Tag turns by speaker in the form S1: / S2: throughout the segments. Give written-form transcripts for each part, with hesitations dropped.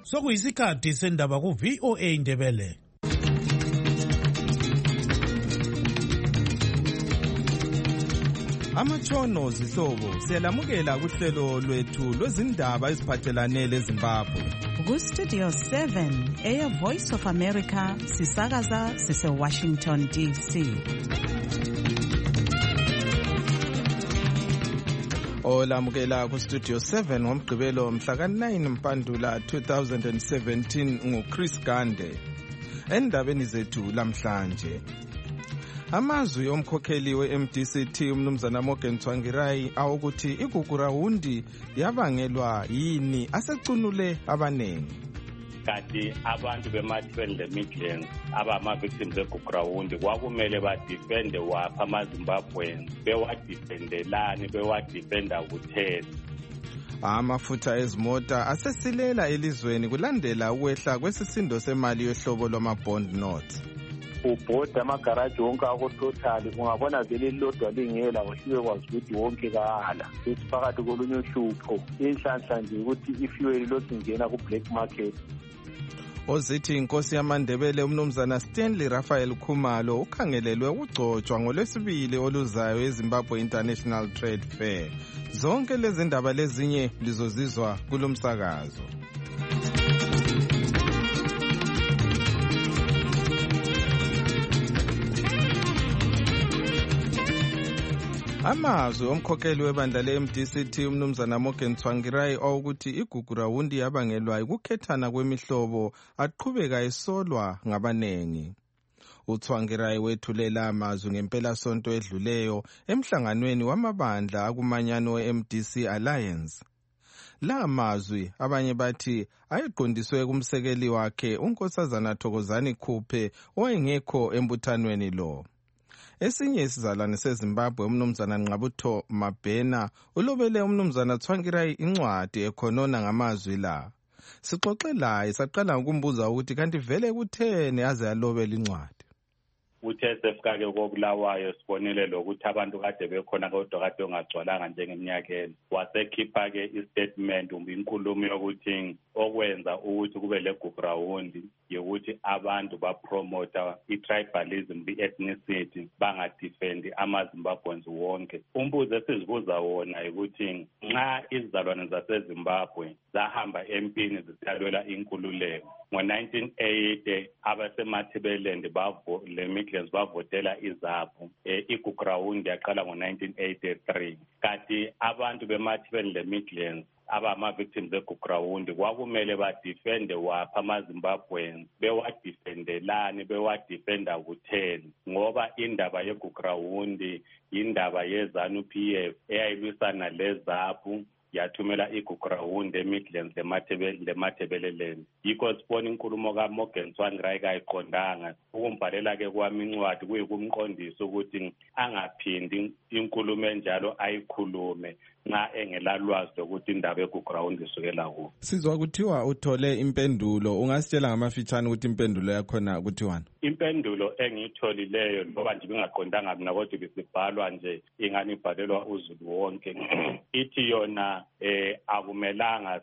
S1: Sokuyisikhathi sendaba ku VOA Indebele.
S2: Amatshono zihlobo siyalamukela kuhlelo lwethu lwezindaba eziphathelane leZimbabwe.
S3: Ku-Studio 7 eya Voice of America sisakaza sise Washington DC.
S2: Olamukela ku-Studio 7 ngomgqibelo mhla ka-9 Mpandula 2017 nguChris Gande. Endabeni zethu lamhlanje, amazwi omkhokheli we-MDCT umnumzana Morgan Tsvangirai awukuthi igugurawundi yabangelwa yini asecunule abanengi.
S4: Kanti abantu bemathweni le-Midlands abama-victims egugurawundi kwakumele badifende wapha amaZimbabweans, bewadifendelani, bewadifenda kutheni.
S2: Amafutha ezimota asesilela elizweni kulandela ukwehla kwesisindo semali yohlobo lwama-bond notes.
S5: Ubhoda amagaraji wonke akototali ungabona vele lilodwa lingela wahliwe kwazi ukuthi wonke kahala futhi phakathi kolunye uhlupho inhlanhla nje ukuthi ifuel lokhu ingena ku-black market.
S2: Ozithi inkosi yamaNdebele umnumzana Stanley Raphael Khumalo ukhangelelwe ukugcotshwa ngolwesibili oluzayo eZimbabwe International Trade Fair. Zonke lezi ndaba lezinye lizozizwa kulomsakazo. Amazwi omkhokheli webandla le-MDCT umnumzana Morgan Tsvangirai awukuthi igugurawundi yabangelwa ukukhethana kwemihlobo aqhubeka esolwa ngabanengi. uTsvangirai wethulela amazwi ngempelasonto edluleyo emhlanganweni wamabandla akumanyano we-MDC Alliance. La mazwi abanye bathi ayeqondiswe kumsekeli wakhe unkosazana Thokozani Khuphe owayengekho embuthanweni lo. Esinye isizalwane seZimbabwe umnumzana Nqabutho Mabhena ulobele umnumzana Tsvangirai incwadi ekhonona ngamazwi la. Sixoxe laye saqala ukumbuza ukuthi kanti vele kutheni aze alobele incwadi.
S4: Uthe sefika-ke kokulawayo sibonile lokuthi abantu kade bekhona kodwa kade ongagcwalanga njengeminyakeni. Wasekhipha-ke istatement inkulumo yokuthi okwenza ukuthi kube legugurawundi yokuthi abantu bapromota i-tribalism, i-ethnicity, bangadifendi amaZimbabweans wonke. Umbuzo esizibuza wona ukuthi nxa izizalwane zaseZimbabwe zahamba empini zisiyalwela inkululeko ngo-1980 abasemathebeleland le-Midlands bavotela izapho, igugurawundi yaqala ngo-1983. Kanti abantu bemathebeni le-Midlands abama-victims egugurawundi kwakumele badifende wapha amaZimbabweans, bewadifendelani, bewadifenda kutheni, ngoba indaba yegugurawundi indaba ye-ZANU-PF eyayilwisana lezaphu yathumela igugurawundi eMidlands lemathebeleland. Yikho sibona inkulumo kaMorgan Tsvangirai kayiqondanga. Ukumbhalela-ke kwami incwadi kuyikumqondisa ukuthi angaphindi inkulumo enjalo ayikhulume nxa engelalwazi lokuthi indaba yegugurawundi isukela kuwo.
S2: Sizwa kuthiwa uthole impendulo, ungasitshela ngamafitshane ukuthi impendulo yakhona kuthiwani?
S4: Impendulo engiyitholileyo ngoba nje ngingaqondanga mina kodwa bisibhalwa nje ingani ibhalelwa uzulu wonke. Ithi yona akumelanga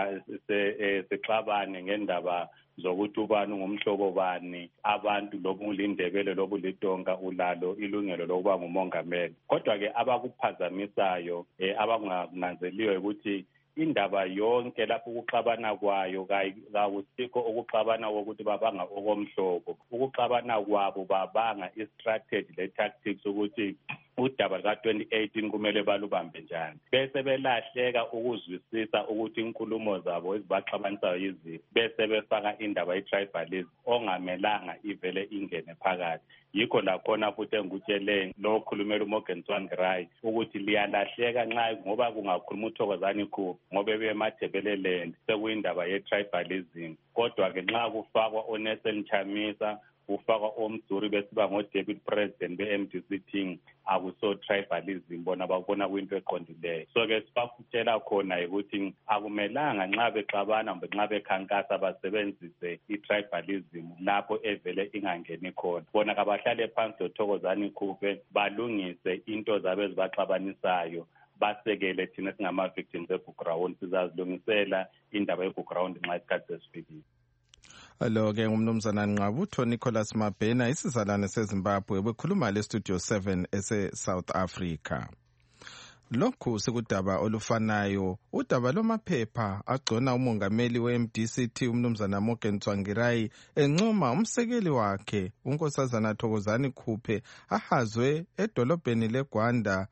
S4: sexabane ngendaba zokuthi ubani ngumhlobo bani, abantu lobulindebele lobulitonga ulalo ilungelo lokuba ngumongameli. Kodwa-ke abakuphazamisayo abangananzeliyo ukuthi indaba yonke lapho ukuxabana kwayo kawusikho ukuxabana kokuthi babanga okomhlobo. Ukuxabana kwabo babanga i-strategy le-tactics ukuthi udaba luka-2018 kumele balubambe njani. Bese belahleka ukuzwisisa ukuthi inkulumo zabo ezibaxabanisayo yiziphi. Bese befaka indaba ye-tribalism ongamelanga ivele ingene phakathi. Yikho lakhona futhi engikutshele lo khulumela uMorgan Tsvangirai ukuthi liyalahleka nxa ngoba kungakhuluma uThokozani Khuphe ngoba bemathebeleland sekuyindaba ye-tribalism. Kodwa-ke nxa kufakwa oNelson Chamisa kufakwa omduri besiba ngo-deputy president be-MDCT akuso-tribalism, bona babona kuyinto eqondileyo. So-ke sibafutshela khona ukuthi akumelanga nxa bexabana kumbe nxa bekhankasa basebenzise i-tribalism lapho evele ingangeni khona. Bona kabahlale phansi loThokozani Khuphe balungise into zabo ezibaxabanisayo, basekele thina singama-victims eGugurawundi. Sizazilungisela indaba yeGugurawundi nxa isikhathi sesifikile.
S2: Lo-ke ngumnumzana Nqabutho Nicholas Mabhena, isizalwane seZimbabwe, bekhuluma le-Studio 7 ese-South Africa. Lokhu sekudaba olufanayo, udaba lwamaphepha agcona umongameli we-MDCT umnumzana Morgan Tsvangirai encoma umsekeli wakhe unkosazana Thokozani Khuphe ahazwe edolobheni leGwanda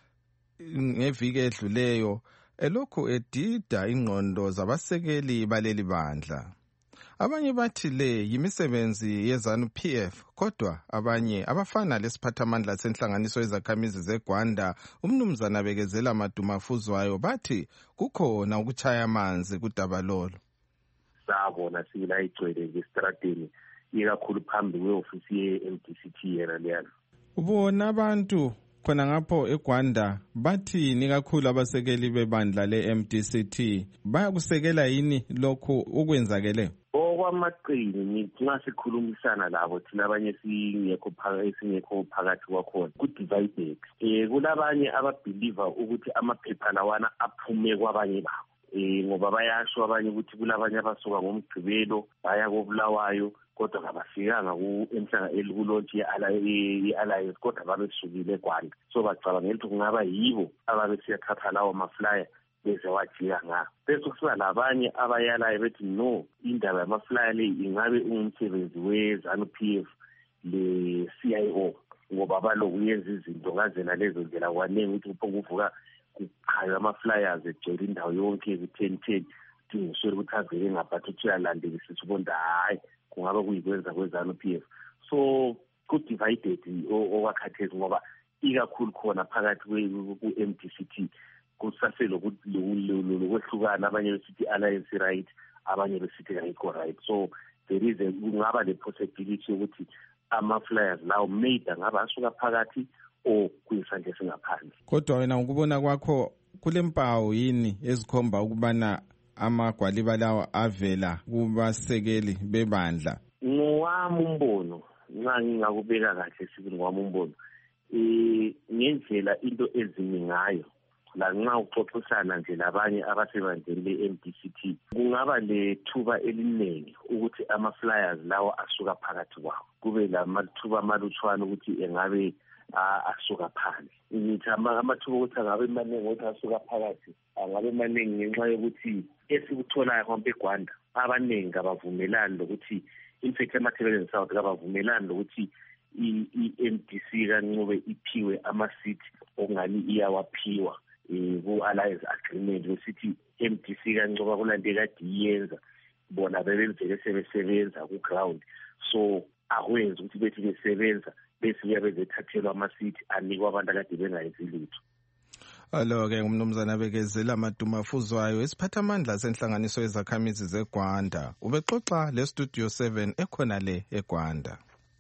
S2: ngeviki edluleyo elokhu edida ingqondo zabasekeli baleli bandla. Abanye bathi le yimisebenzi yeZANU-PF, kodwa abanye abafana lesiphathamandla senhlanganiso yezakhamizi zeGwanda umnumzana Bekezela Madumafuzwayo bathi kukhona ukuchaya amanzi kudaba lolo.
S5: Sabona sila igcwele ngesitradeni ikakhulu phambi kwe-ofisi ye-MDCT yena leyana.
S2: Ubona abantu khona ngapho eGwanda bathini kakhulu abasekeli bebandla le-MDCT, bayakusekela yini lokhu ukwenzakele?
S5: Okwamaqini nxa sikhulumisana labo thina abanye singekho phakathi kwakhona ku-divided. Kulabanye ababhiliva ukuthi amaphepha lawana aphume kwabanye babo, ngoba bayasho abanye ukuthi kulabanye abasuka ngoMgqibelo baya koBulawayo kodwa kabafikanga kulontshe ye-Alliance kodwa babesukile eGwanda. So bacabangela ukuthi kungaba yibo ababesiyathatha lawo maflyer beze wajika ngawo. Bese kusiba labanye abayalayo bethi no, indaba yamaflyer le ingabe ungumsebenzi we-ZANU-PF le-CIO, ngoba baloku yenza izinto ngazena lezo ndlela kwanenge ukuthi kuvuka kuchaywa ama-flyers egcwele indawo yonke ku-10:10 dingiswele ukuthi avele ngaphathi ukuthi uyalandelisisa ubonda hayi kungaba kuyikwenza kwe-ZANU-PF. So ku-divided okwakhathesi ngoba ikakhulu khona phakathi ku-MDCT kusaselo-kwehlukana, abanye besithi Alliance right, abanye besithi ayikho right. So there is kungaba le possibility yokuthi ama-flyers lawo maybe angaba asuka phakathi o kuyisandla singaphandle.
S2: Kodwa wena ukubona kwakho kule mpawu yini ezikhomba ukubana amagwaliba lawo avela kubasekeli bebandla?
S5: Ngowami umbono, nxa ngingakubeka kahle sibili ngowami umbono, ngendlela into ezimi ngayo la nxa uxoxisana nje labanye abasebandleni le-MDCT kungaba lethuba eliningi ukuthi ama-flyers lawo asuka phakathi kwawo, kube lamathuba amalutshwana ukuthi engabe asuka phandle. Ngithi amathuba ukuthi angabe maningi ukuthi asuka phakathi angabe maningi ngenxa yokuthi esikutholayo kwampe eGwanda abaningi abavumelani lokuthi infect emathebeleni South abavumelani lokuthi i-MDC kaNcube iphiwe ama-seat okungani iyawaphiwa ku-Alliance Agreement besithi MDC kaNcube kulande kade iyenza bona bebevele sebesebenza ku-ground. So akwenzi ukuthi bethi besebenza bese kuyabezethathelwa ama-seat anikwa abantu akade bengayenzi lutho.
S2: Alo-ke umnumzana Bekezela Madumafuzwayo, isiphathamandla senhlanganiso yezakhamizi zeGwanda, ubexoxa le-Studio 7 ekhona le eGwanda.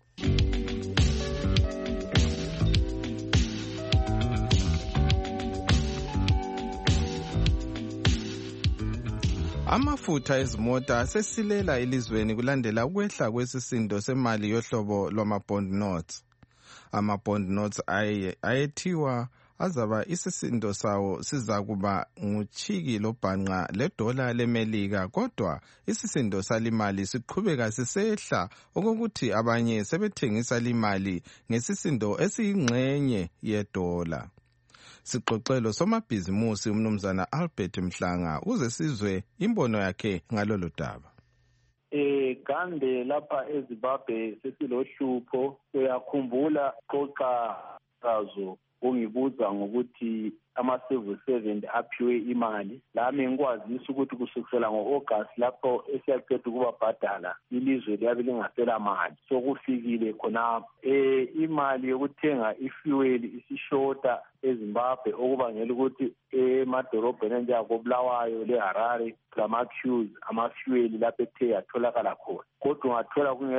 S2: Amafutha ezimota asesilela elizweni kulandela ukwehla kwesisindo semali yohlobo lwama-bond notes. Ama-bond notes ayethiwa azaba isisindo sawo sizakuba nguchiki lobhanqa ledola lemelika, kodwa isisindo salimali siqhubeka sisehla okokuthi abanye sebethengisa limali ngesisindo esiyingxenye yedola. Sixoxelo somabhizimusi umnumzana Albert Mhlanga uze sizwe imbono yakhe ngalolu daba.
S5: Kambe lapha eZimbabwe sesilohlupho, uyakhumbula xoxa kazo ungibuza ngokuthi ama-civil servant aphiwe imali. Lami ngikwazisa ukuthi kusukela ngo-August lapho esiyaqeda ukubabhadala ilizwe liyabe lingasela mali. So kufikile khonapho imali yokuthenga ifuel isishota eZimbabwe, okubangela ukuthi emadolobheni anjengakoBulawayo leHarare ama-queues ama-fuel lapho ethe yatholakala khona. Kodwa ungathola kungela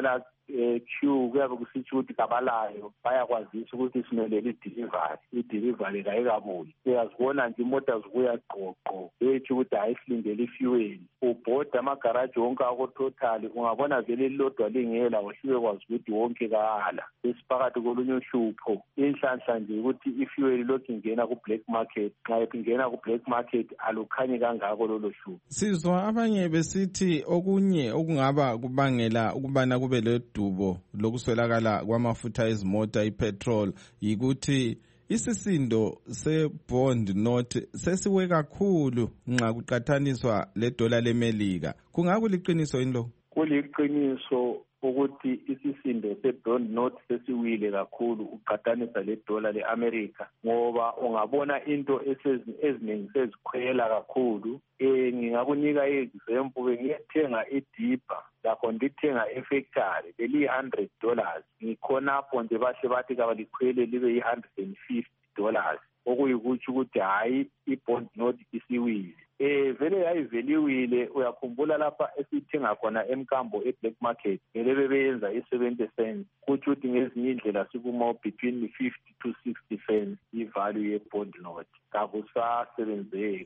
S5: queue kuyabe kusitsho ukuthi kabalayo bayakwazisa ukuthi simelele i-delivery kayikabuyi. Uyazibona nje imota zibuya qoqo etsho ukuthi hayi silindele i-fuel. Ubhoda amagaraji wonke ako-Total ungabona vele lilodwa lingela wahliwe kwazi ukuthi wonke kala. Esiphakathi kolunye uhlupho inhlanhla nje ukuthi i-fuel lokhu ingena ku-black market. Nxa ingena ku-black market alukhanyi kangako lolo hlupho.
S2: Sizwa abanye besithi okunye okungaba kubangela ukubana kube ledubo lokuswelakala kwamafutha ezimota ipetrol yikuthi isisindo se-bond note sesiwe kakhulu nxa kuqathaniswa le-dollar leMelika. Kungakuliqiniso yini lo?
S5: Kuliqiniso ukuthi isisindo se-bond note sesiwile kakhulu uqathanisa le-dollar le-America ngoba ungabona into eziningi sezikhwela kakhulu. Ngingakunika i-example, bengiyethenga idibha lakho ndithenga efactory beliyi-$100 ngikhonapho nje bahle bathi kabalikhwele libe yi-$150 okuyikutsho ukuthi hayi i-bond note isiwile. Vele yayiveliwile. Uyakhumbula lapha esithenga khona emkambo e-black market vele bebeyenza i-70 cents kutsho ukuthi ngezinye indlela sikuma between 50 to 60 cents i-value ye-bond note. Kakusasebenzeki.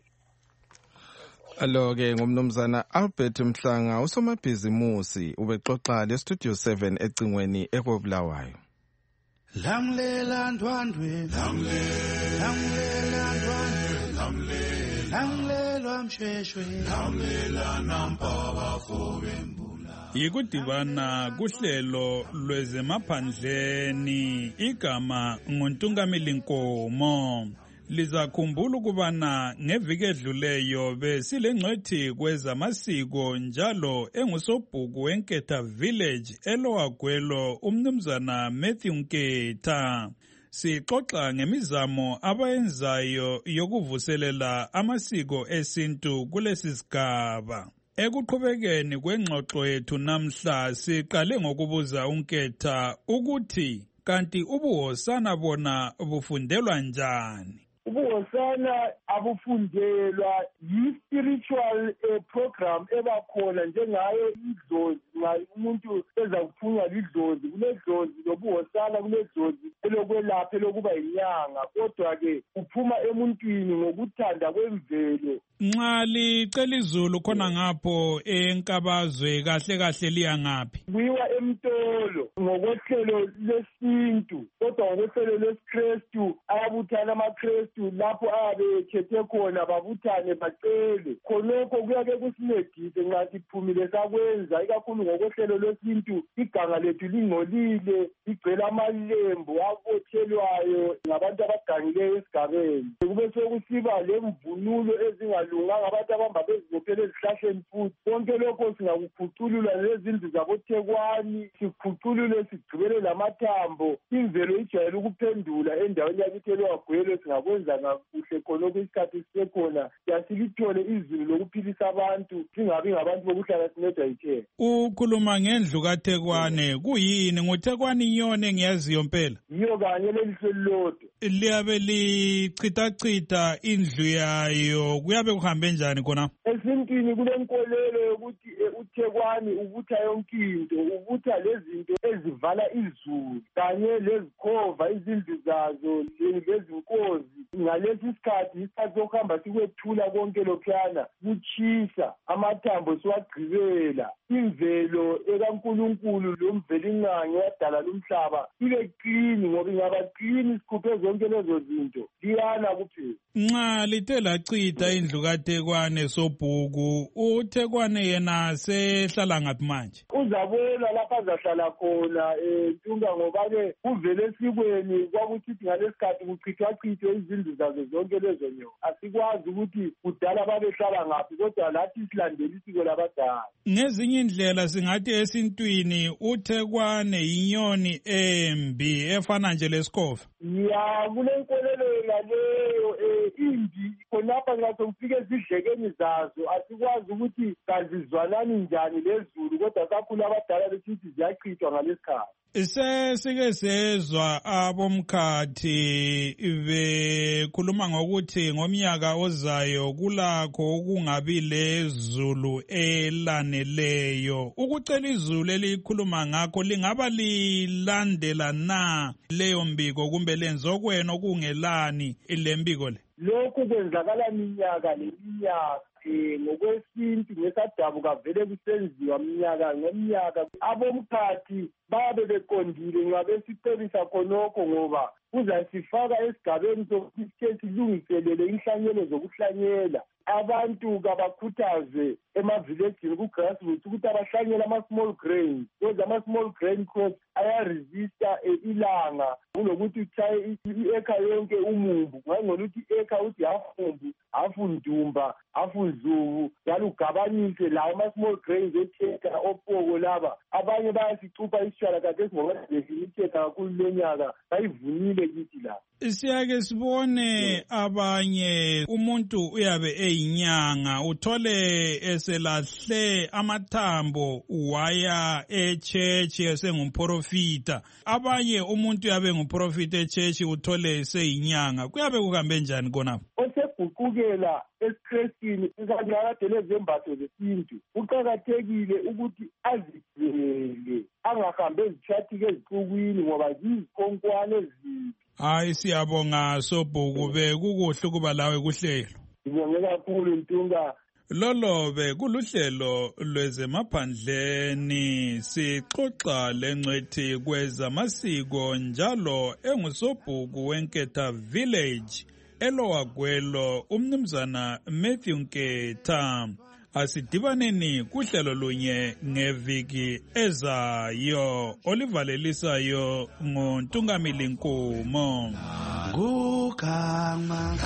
S2: Alo-ke ngumnumzana Albert Mhlanga usomabhizimusi ubexoxa le-Studio 7 ecingweni ekobulawayo.
S1: Lamlela ndwandwe, lamlela ndwandwe, lamlela msheshwe, lamlela nampaba fobembula. Yikudibana kuhlelo lwezemaphandleni igama nguNtungamili Nkomo. Lizakhumbula ukubana ngeviki edluleyo besilengcwethi kwezamasiko njalo engusobhuku weNketha Village eLowagwelo umnumzana Matthew Nketha. Sixoxa ngemizamo abayenzayo yokuvuselela amasiko esintu kulesi sigaba. Ekuqhubekeni kwengxoxo yethu namhla siqale ngokubuza uNketha ukuthi kanti ubuhosana bona bufundelwa njani?
S6: Ubuhosana abufundelwa yi-spiritual program ebakhona njengayo idlozi. Nxa umuntu ezakuphunywa lidlozi, kuledlozi lobuhosana, kuledlozi elokwelapha elokuba yinyanga, kodwa-ke uphuma emuntwini ngokuthanda kwemvelo.
S1: Nxa licela izulu khona ngapho enkabazwe kahle kahle liya ngaphi?
S6: Kuyiwa emtolo ngokwehlelo lesintu, kodwa ngokwehlelo lesiKristu ayabuthana amaKristu lapho ayabe ekhethe khona babuthane bacele. Khonokho kuyake kusincedise nxa siphumile sakwenza, ikakhulu ngokwehlelo lwesintu. Iganga lethu lingcolile, ligcwele amalembu abothelwayo ngabantu abagangileyo esigabeni. Kube sokusiba lemvunulo ezingalunganga, abantu abahamba bezibophele ezihlahleni futhi. Konke lokho singakukhuculula lezindlu zaboThekwani, sikhuculule sigcibele lamathambo. Imvelo ijwayele ukuphendula endaweni yakithi eLowagwelo. Singakwenza kakuhle khonokho isikhathi sisekhona, yasilithole izulu lokuphilisa abantu, singabi ngabantu bokuhlala sinedwa yithena.
S1: Ukhuluma ngendlu kaThekwane, kuyini nguThekwani inyoni engiyaziyo mpela?
S6: Yiyo kanye lelihle lilodwa.
S1: Liyabe lichitha indlu yayo, kuyabe kuhambe njani khona?
S6: Esintwini kulenkolelo yokuthi uThekwani ubutha yonke into, ubutha lezinto ezivala izulu kanye lezikhova izindlu zazo lezinkozi. Ngalesi isikhathi sokuhamba sikwethula konke lokhuyana kutshisa, amathambo siwagqibela. Imvelo ekaNkulunkulu lomvelingange wadala lumhlaba ibe qini, ngoba ingaba qini sikhuphe zonke lezo zinto liyana kuphela.
S1: Nxa lithe lachitha indlu kaThekwane sobhuku, uThekwane yena sehlala ngaphi manje?
S6: Uzabona lapha azahlala khona Ntunga, ngoba-ke kuvele esikweni kwakusithi ngalesikhathi kuchithwachithwe izindlu zazo zonke lezo nyoni. Asikwazi ukuthi kudala babehlala ngaphi, kodwa lathi silandela isiko labadala.
S1: Ngezinye indlela singathi esintwini uThekwane yinyoni embi efana nje lesikhofa.
S6: Ya, kulenkolelo leyo imbi khonapha nxa sokufike ezidlekeni zazo. Asikwazi ukuthi kazizwanani njani lezulu, kodwa kakhulu abadala besithi ziyachithwa ngalesikhathi.
S1: Sesike sezwa abomkhathi bekhuluma ngokuthi ngomnyaka ozayo kulakho ukungabi lezulu elaneleyo. Ukucela izulu elikhuluma ngakho lingaba lilandela na leyo mbiko kumbe lenzokwena okungelani lembiko le?
S6: Lokhu kwenzakala minyaka leminyaka. Ngokwesintu ngesadabuka vele kusenziwa minyaka ngeminyaka. Abomkhathi babe beqondile ngabe sicebisa khonokho ngoba kuzasifaka esigabeni sokuthi sike silungiselele inhlanyelo zokuhlanyela. Abantu kabakhuthaze emavilejini ku-grassroots ukuthi abahlanyele ama-small grains. Because ama-small grain crops ayaresista ilanga kunokuthi uchaye i-eka yonke umumbu. Ngangona ukuthi i-eka uthi hafu umumbu, hafu ndumba, hafu nzubu, njalo ugabanise lawo ama-small grains etheka opoko laba. Abanye bayasicupha isitshwala kade esingobadesimithetha kakhulu lonyaka bayivunile kithi la.
S1: Siyake sibone abanye umuntu uyabe eyinyanga uthole eselahle amathambo waya echechi esengumprofita. Abanye umuntu uyabe ngumprofita echechi uthole eseyinyanga. Kuyabe kuhambe njani khonapho?
S6: Oseguqukela esikrestini ikanyakade lezembatho zesintu kuqakathekile ukuthi azigcele angahambe ezitshathike ezixukwini ngoba zizikhonkwane ezimbi.
S1: Hayi siyabonga Sobhuku bekukuhle ukuba lawe kuhlelo.
S6: Ngibonge kakhulu Ntunga.
S1: Lolobe kuluhlelo lwezemaphandleni sixoxa lengcwethi kwezamasiko njalo enguSobhuku weNketha Village elowagwelo umnumzana Matthew Nketha. Asidibaneni kuhlelo lunye ngeviki ezayo olivalelisayo nguNtungamili Nkumo.
S7: Gugama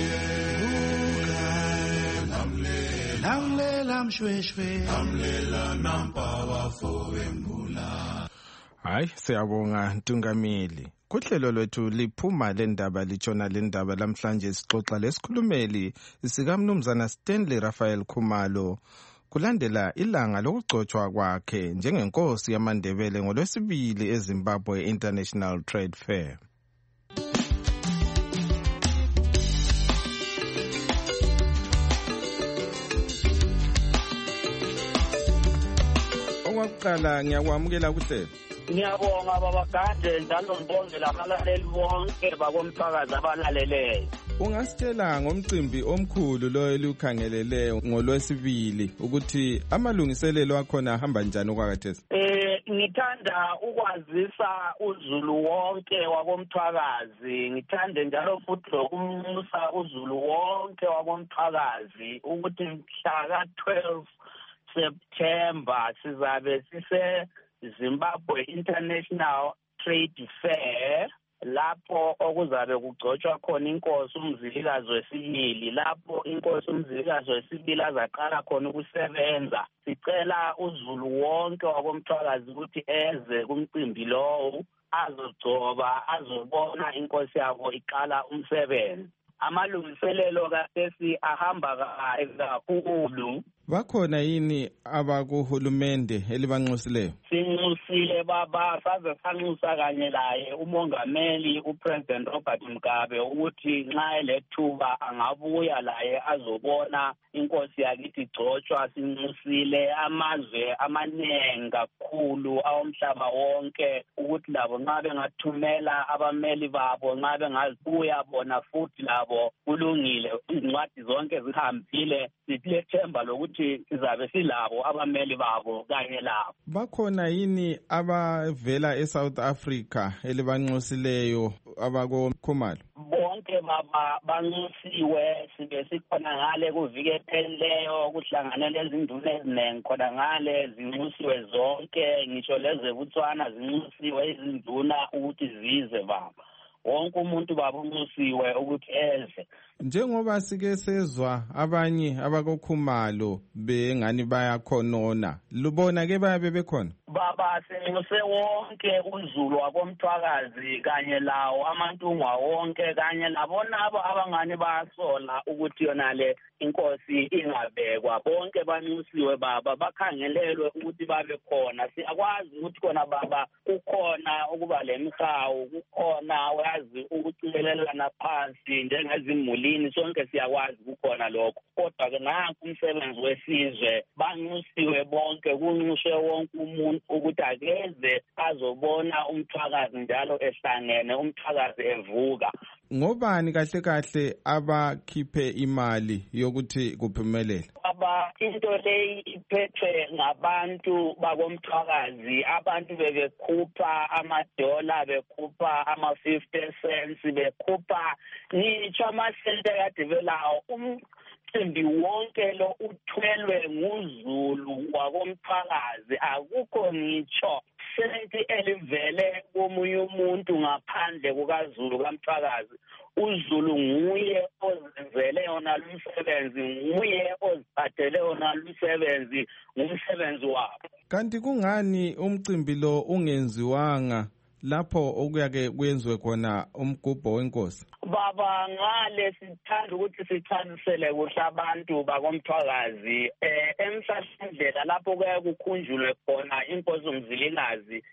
S7: namlela mshweshwe namlela nampawa fowembula.
S2: Hayi siyabonga Ntungamili. Kuhlelo lwethu liphuma lendaba litshona lendaba lamhlanje sixoxa lesikhulumeli sikamnumzana Stanley Raphael Khumalo kulandela ilanga lokugcotshwa kwakhe njengenkosi yamaNdebele ngolwesibili eZimbabwe International Trade Fair. Okwaqala ngiyakwamukela kuhlelo.
S8: Ngiyabonga baba Gade njalo ngibonge labalaleli bonke bakomphakathi abalaleleyo.
S2: Ungasitshela ngomcimbi omkhulu lo eliukhangeleleyo ngolwesibili ukuthi amalungiselelo akhona ahamba njani okwakhathesi?
S8: Ngithanda ukwazisa uzulu wonke wakomthwakazi, ngithande njalo futhi lokumusa uzulu wonke wakomthwakazi ukuthi mhla ka-12 September sizabe sise Zimbabwe International Trade Fair lapho okuzabe kugcotshwa khona inkosi uMzilikazi wesibili. Lapho inkosi uMzilikazi wesibili azaqala khona ukusebenza. Sicela uzulu wonke wakomthwakazi ukuthi eze kumcimbi lowo azogcoba azobona inkosi yabo iqala umsebenzi. Amalungiselelo kaSesi ahamba kakhulu.
S2: Bakhona yini abakuhulumende elibanxusileyo?
S8: Sinxusile baba saze sanxusa kanye laye umongameli uPresident Robert Mugabe ukuthi nxa elethuba angabuya laye azobona inkosi yakithi igcotshwa. Sinxusile amazwe amanengi kakhulu awomhlaba wonke ukuthi labo nxa bengathumela abameli babo nxa bengabuya bona futhi labo kulungile. Izincwadi zonke zihambile silethemba lokuthi sizabe silabo abameli babo kanye labo.
S2: Bakhona yini abavela eSouth Africa elibanxusileyo abakoKhumalo?
S8: Bonke baba banxusiwe, sibe sikhona ngale kuvike ephelileyo kuhlanganele izinduna eziningi khona ngale zinxusiwe zonke, ngisho lezeButswana zinxusiwe izinduna ukuthi zize baba. Wonke umuntu baba unxusiwe ukuthi eze.
S2: Njengoba sike sezwa abanye abakoKhumalo bengani bayakhonona, lubona ke bayabe bekhona?
S8: Baba senyuse wonke uZulu wakomthwakazi kanye lawo amantungwa wonke kanye labonabo abangani basola ukuthi yona le inkosi ingabekwa, bonke banyusiwe baba, bakhangelelwe ukuthi babe khona. Siyakwazi ukuthi khona baba kukhona ukuba lemhawu, kukhona wazi ukucikelelana phansi njengezimulini, sonke siyakwazi kukhona lokho. Kodwa ke nanku umsebenzi wesizwe, banyusiwe bonke, kunxuswe wonke umuntu ukuthi akeze azobona umthwakazi njalo ehlangene, umthwakazi evuka.
S2: Ngobani kahle kahle abakhiphe imali yokuthi kuphumelele?
S8: Baba, into leyi iphethwe ngabantu bakomthwakazi. Abantu bebekhupha amadola, bekhupha ama-50 cents, bekhupha ngitsho amasente kade belawo. Umcimbi wonke lo uthwelwe nguZulu wakomthwakazi, akukho ngitsho senti elivele komunye umuntu ngaphandle kukaZulu kaMthwakazi. uZulu nguye ozenzele yona lumsebenzi, nguye oziphathele yona lumsebenzi, ngumsebenzi wabo.
S2: Kanti kungani umcimbi lo ungenziwanga lapho okuyake kwenziwe khona umgubho wenkosi?
S8: Baba, ngale sithanda ukuthi sichazisele kuhle abantu bakomthwakazi emhlahlendlela lapho kuya kukhunjulwe khona inkosi uMzilikazi.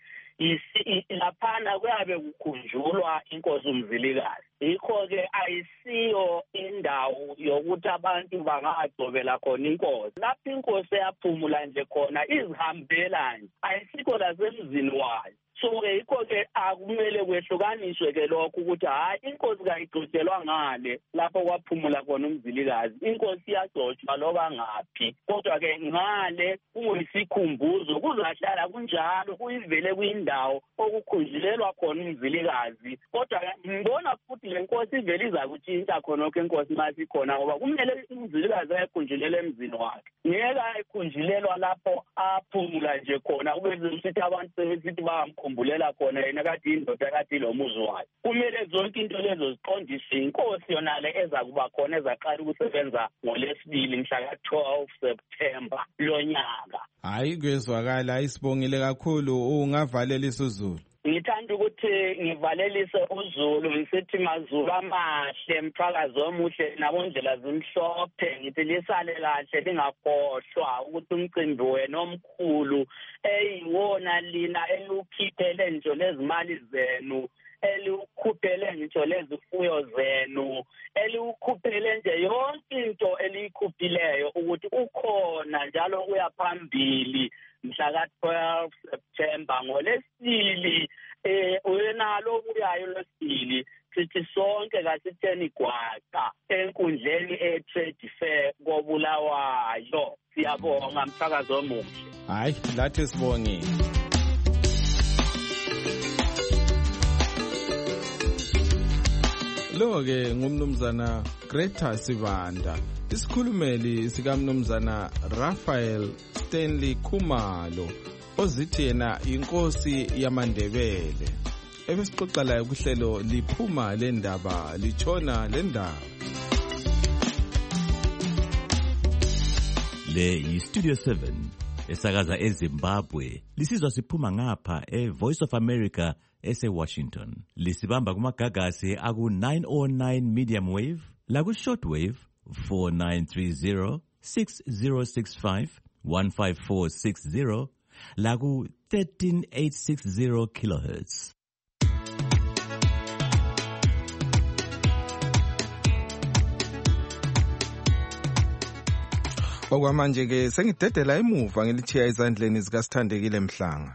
S8: Laphana kuyabe kukhunjulwa inkosi uMzilikazi. Yikho-ke ayisiyo indawo yokuthi abantu bangagcobela khona inkosi. Lapho inkosi yaphumula nje khona izihambela nje, ayisikho lasemzini wayo. So-ke yikho-ke akumele kwehlukaniswe ke lokho ukuthi hayi inkosi kayigcotshelwa ngale lapho kwaphumula khona uMzilikazi. Inkosi iyagcotshwa loba ngaphi, kodwa-ke ngale kuyisikhumbuzo, kuzahlala kunjalo, kuyivele kuyindawo okukhunjulelwa khona uMzilikazi. Kodwa-ke ngibona futhi le nkosi ivele izakutshintsha khonokho inkosi masikhona, ngoba kumele uMzilikazi ayikhunjulele emzini wakhe, ngeke ayikhunjulelwa lapho aphumula nje khona kube sithi abantu sebesithi bayamkhumbula khona yena kade indoda kade ilomuzi wayo. Kumele zonke into lezo ziqondiswe inkosi yona le eza kuba khona, ezaqala ukusebenza ngoLwesibili mhla ka-12 September lonyaka.
S2: Hayi kwezwakala, isibongile kakhulu. Ungavalelisa uZulu.
S8: Ngithanda ukuthi ngivalelise uZulu ngisithi mazulu amahle, mthwakazi omuhle nabondlela zimhlophe. Ngithi lisale kahle lingakhohlwa ukuthi umcimbi wena omkhulu eyiwona lina elukhiphele nje lezimali zenu, eliukhuphele ngitsho lezifuyo zenu, eliukhuphele nje yonke into eliyikhuphileyo ukuthi ukhona njalo uya phambili mhla ka-12 September ngoLwesibili. Uyenalo ubuyayo lwesibili, sithi sonke kasitheni gwaqa enkundleni e-Trade Fair koBulawayo. Siyabonga mthakazi omuhle.
S2: Hayi, lathi sibongile. Lo-ke ngumnumzana Greta Sibanda, isikhulumeli sikamnumzana Raphael Stanley Khumalo, ozithi yena inkosi yamaNdebele. Ebesixoxa laye kuhlelo liphuma lendaba litshona lendaba.
S9: Le yi-Studio 7 esakaza eZimbabwe, lisizwa siphuma ngapha eVoice of America ese-Washington. Lisibamba kumagagasi aku-909 medium wave, laku-shortwave 4930, 6065, 15460, laku-13860 kilohertz.
S2: Okwamanje-ke sengidedela emuva ngilithiya ezandleni zikaSithandekile Mhlanga.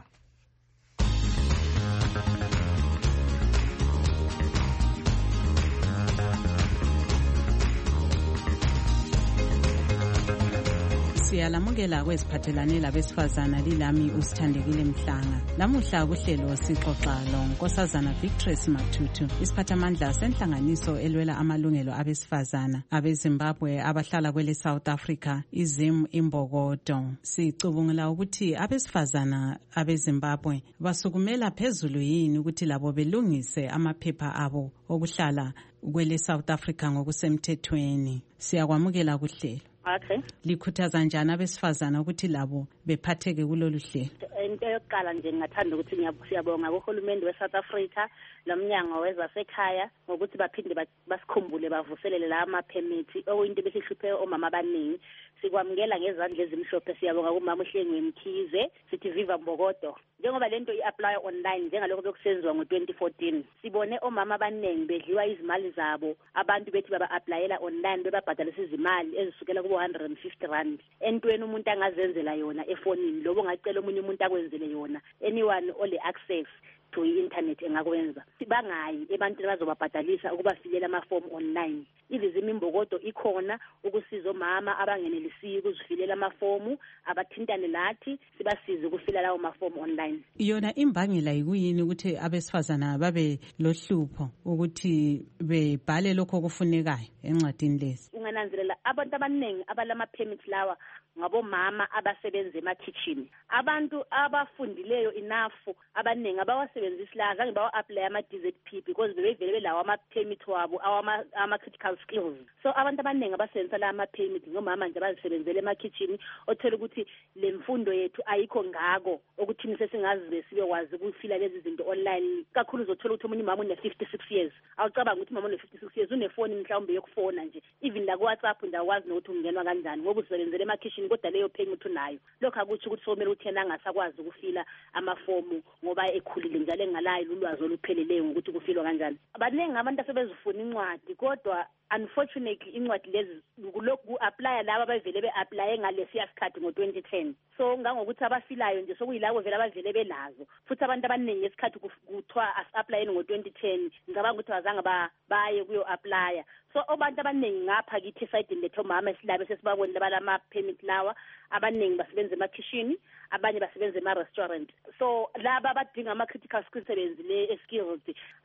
S3: Siyalamukela kweziphathelane labesifazana lilami usithandekile Mhlanga. Lamuhla kuhlelo sixoxa loNkosazana Victress Matutu, isiphathamandla senhlanganiso elwela amalungelo abesifazana abeZimbabwe abahlala kwele South Africa, iZim Imbokodo. Sicubungula ukuthi abesifazana abeZimbabwe basukumela phezulu yini ukuthi labo belungise amaphepha abo okuhlala kwele South Africa ngokusemthethweni. Siyakwamukela kuhlelo.
S10: Okay.
S3: Likhuthaza njani abesifazana ukuthi labo bephatheke kulolu hlelo?
S10: Into yokuqala nje ngingathanda ukuthi siyabonga kuhulumende weSouth Africa lomnyango wezasekhaya ngokuthi baphinde basikhumbule bavuselele la ama-permit okuyinto besihluphe omama abaningi. Sikwamukela ngezandla ezimhlophe. Siyabonga kumama uHlengiwe Mkhize, sithi viva Mbokodo. Njengoba lento i-apply online njengalokho bekusenziwa ngo-2014, sibone omama abaningi bedliwa izimali zabo. Abantu bethi baba-applyela online bebabhadalisa izimali ezisukela kubo 150 rand entweni umuntu angazenzela yona efonini, lobo ngacela omunye umuntu akwenzele yona. Anyone ole access to i-internet engakwenza. Bangayi ebantwini bazobabhadalisa ukubafilela ama-form online. IZim Imbokodo ikhona ukusiza omama abangenelisiyo ukuzifilela amafomu, abathintane lathi sibasize ukufila lawo mafomu online.
S3: Yona imbangela yikuyini ukuthi abesifazana babe lohlupho ukuthi bebhale lokho okufunekayo encwadini lezi?
S10: Ungananzelela abantu abaningi abalama-permit lawa ngabomama abasebenza ema-kitchen. Abantu abafundileyo enough abaningi abawasebenzisi la zange bawa-apply ama-DZP because bebevele belawo ama-permit wabo ama-critical skills. So abantu abaningi abasebenzisa la ama-permit ngomama nje abazisebenzele ema-kitchen, othola ukuthi le mfundo yethu ayikho ngako ukuthi sesingazi sibekwazi ukufila lezi zinto online. Kakhulu uzothola ukuthi umunye umama une-56 years. Awucabanga ukuthi umama une-56 years unefoni mhlawumbe yokufona nje. Even la ku-WhatsApp ndakwazi nokuthi ungenwa kanjani ngoba usebenzele ema-kitchen kodwa leyo permit unayo. Lokho akutsho ukuthi somele ukuthi yena angasakwazi ukufila amafomu ngoba ekhulile njalo engalayo ulwazi olupheleleyo ngokuthi kufilwa kanjani. Abaningi abantu asebezifuna incwadi kodwa unfortunately incwadi lezi kulokhu ku-apply laba abavele be-apply ngalesiya sikhathi ngo-2010. So ngangokuthi abafilayo nje sokuyilabo vele abavele belazo. Futhi abantu abaningi esikhathi kuthiwa as-applyeni ngo-2010 ngicabanga ukuthi bazange baye kuyo-apply. So abantu abaningi ngapha kithi esayidini lethu omama esilabe sesibabonile balama-permit lawa, abaningi basebenza ema-kitchen, abanye basebenza ema-restaurant. So laba abadinga ama-critical skills sebenzi le-skills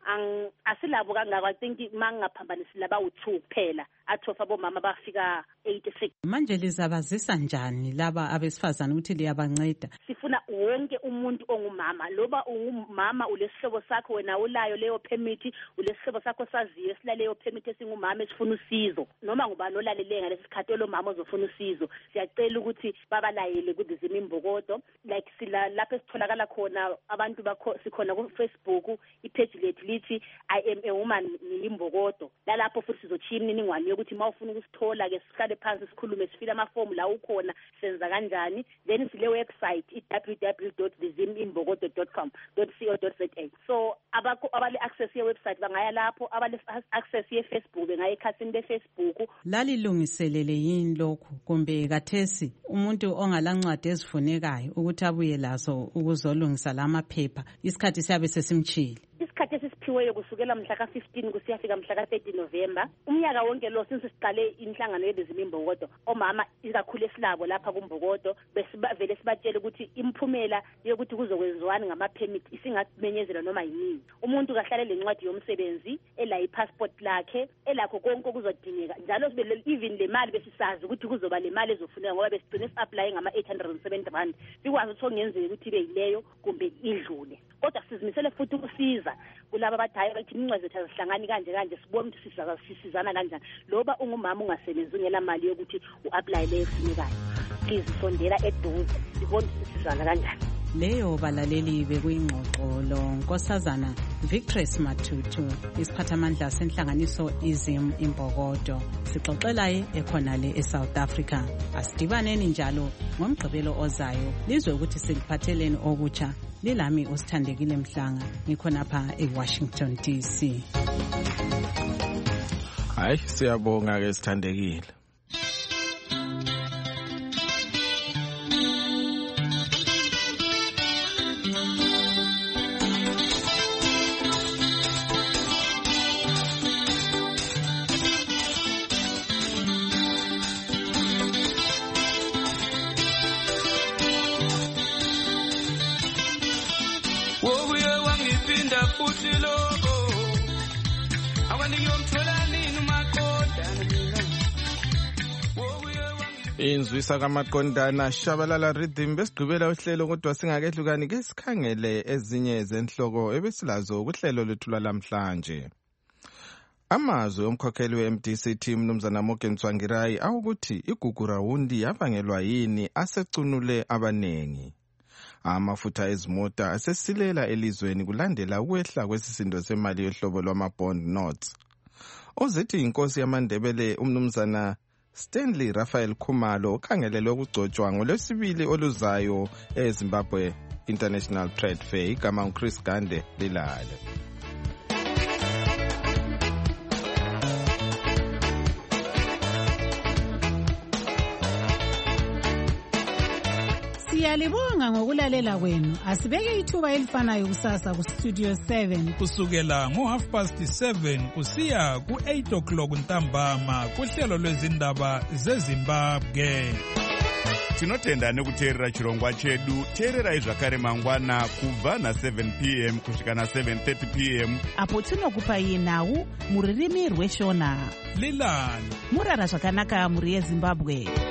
S10: asilabo kangako. I think mangaphambanisi laba u2 kuphela athofa bomama bafika 86.
S3: Manje lizabazisa njani laba abesifazana ukuthi liyabanceda?
S10: Sifuna wonke umuntu ongumama, loba ungumama ulesihlobo sakho wena ulayo leyo permit, ulesihlobo sakho saziyo silaleyo permit esingumama esifuna usizo, noma ngubani olalele ngalesi sikhathi lo mama ozofuna usizo, siyacela ukuthi babalayele kuZim Imbokodo. Like sila lapho esitholakala khona abantu sikhona ku Facebook, ipage lethu lithi I am a woman Imbokodo. Lapho futhi sizochima iningwane yokuthi mawufuna ukusithola ke sihlale phansi sikhulume sifile amafomu la ukhona senza kanjani. Then sile website www.zimimbokodo.com.co.za. So abale access ye website bangaya lapho, abale access ye Facebook bengaya ekhasini le Facebook.
S3: Lalilungiselele yini lokho kumbe kathesi umuntu ongalancwadi ezifunekayo ukuthi abuye lazo ukuzolungisa lamaphepha isikhathi siyabe sesimchile?
S10: Isikhathi esiphiweyo kusukela mhla ka-15 kusiyafika mhla ka-30 November umnyaka wonke lo since siqale inhlangano yeZim Imbokodo. Omama ikakhulu esilabo lapha kuMbokodo besivele sibatshele ukuthi imphumela yokuthi kuzokwenziwani ngama-permit isingamenyezela noma yini. Umuntu kahlale lencwadi yomsebenzi, ela i-passport lakhe, elakho konke okuzodingeka njalo sibe even le mali besisazi ukuthi kuzoba le mali ezofuneka ngoba besigcine si-apply ngama-870 rand. Sikwazi ukuthi ongenzeka ukuthi ibe yileyo kumbe idlule. Kodwa sizimisele futhi ukusiza kulaba abadala bathi incwadi zethu azihlangani kanje sibone ukuthi sisizana kanjani. Loba ungumama ungasebenzi ungela mali yokuthi u-apply leyo efunekayo, please sondela eduze sibone ukuthi sisizana kanjani.
S3: Leyo balaleli bekuyingxoxo loNkosazana Victress Matutu, isiphathamandla senhlanganiso iZim Imbokodo, sixoxelaye ekhonale eSouth Africa. Asidibaneni njalo ngomgqibelo ozayo lizwe ukuthi siliphatheleni okutsha. Lilami usithandekile Mhlanga, ngikhonapha eWashington DC.
S2: Hayi siyabonga ke sithandekile. Inzwisa kaMaqondana Shabalala Rhythm besigqibela uhlelo kodwa singakehlukani ke sikhangele ezinye zenhloko ebesilazo kuhlelo lethu lamhlanje. Amazwi omkhokheli we-MDC team Mnumzana Morgan Tsvangirai awukuthi igugurawundi yabangelwa yini asecunule abanengi. Amafutha ezimota asesilela elizweni kulandela ukwehla kwesisindo semali yohlobo lwama-bond notes. Ozithi inkosi yamaNdebele uMnumzana Stanley Raphael Khumalo ukhangelelwe ukugcotshwa ngolwesibili oluzayo eZimbabwe International Trade Fair. Igama uChris Gande lilale.
S11: Siyalibonga ngokulalela kwenu. Asibeke ithuba elifanayo kusasa ku Studio 7
S1: kusukela ngo7:30 kusiya ku8 o'clock ntambama kuhlelo lwezindaba zeZimbabwe.
S12: Tinotenda nekuteerera chirongwa chedu. Teererai zvakare mangwana kubva na7 p.m. kusvika na7:30 p.m.
S13: apo tinokupai nhau muririmi rweshona.
S1: Lilani
S13: murara zvakanaka muri yeZimbabwe.